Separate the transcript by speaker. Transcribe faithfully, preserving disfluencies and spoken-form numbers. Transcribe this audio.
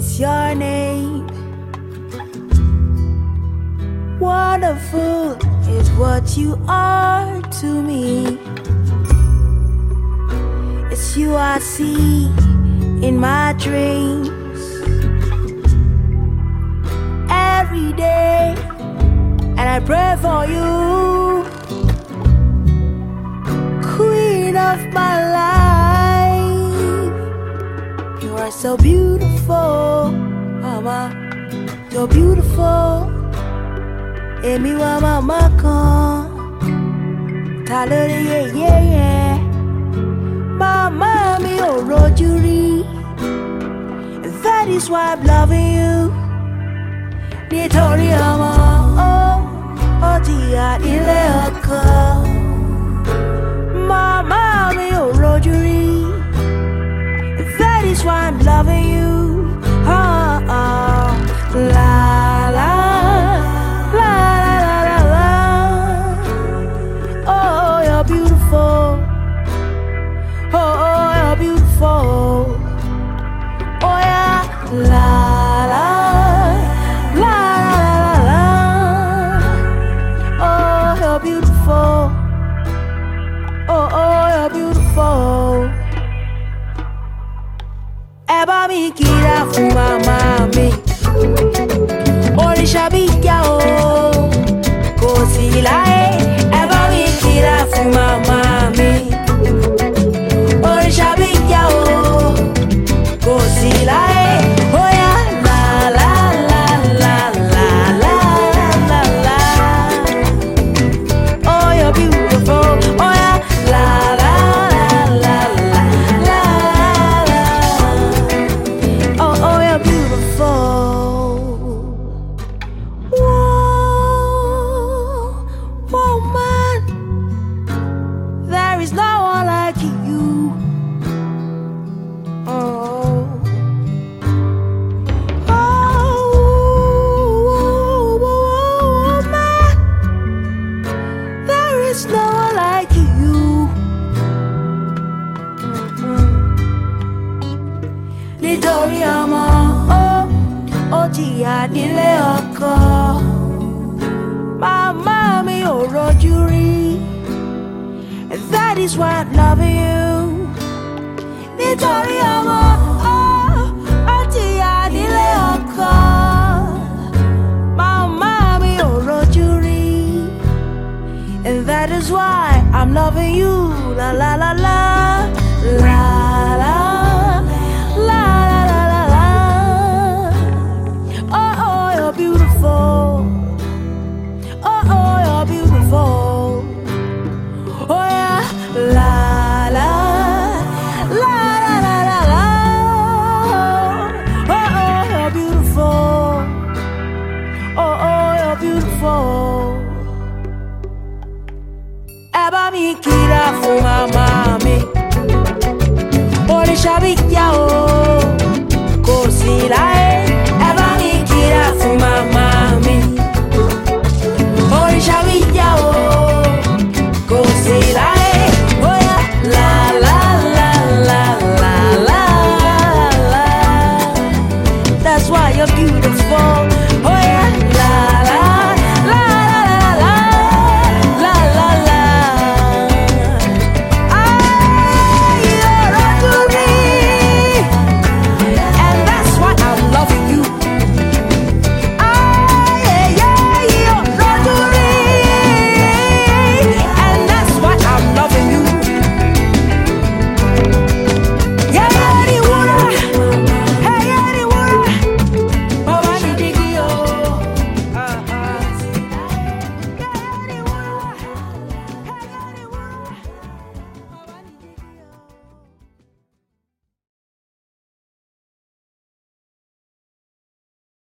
Speaker 1: is your name. Wonderful is what you are to me. It's you I see in my dreams every day, and I pray for you, queen of my life. You are so beautiful, mama, you're beautiful. Emi wa mama kan, ta ló rí yeah yeah yeah. Mama mi ò rojú rí. That is why I'm loving you. Nítorí ọmọ ó ó jìyà nílé ọkọ. Mama mi ò rojú rí. That is why I'm loving you. Oh, oh. La la la la la la. Oh, you're beautiful. Oh, oh, you're beautiful. Oh yeah, la la la la la la. Oh, you're beautiful. Oh, oh, you're beautiful. Ẹ bá mi kíra fún màmá mi. Òrìṣà bí ìyá o, kò sí láyé. Ẹ bá mi kíra fún màmá mi. Òrìṣà bí ìyá o, kò sí láyé. Oh yeah, la la la la la la la la. Oh, you're beautiful. Oh yeah, la la la la la la. Oh, oh, you're beautiful. Whoa, woman, there is no one like you. Oh, oh, woman, there is no one like you. Nítorí ọmọ ó ó jìyà nílé ọkọ. Màmá mi ò rojú rí. That is why I'm loving you. Nítorí ọmọ.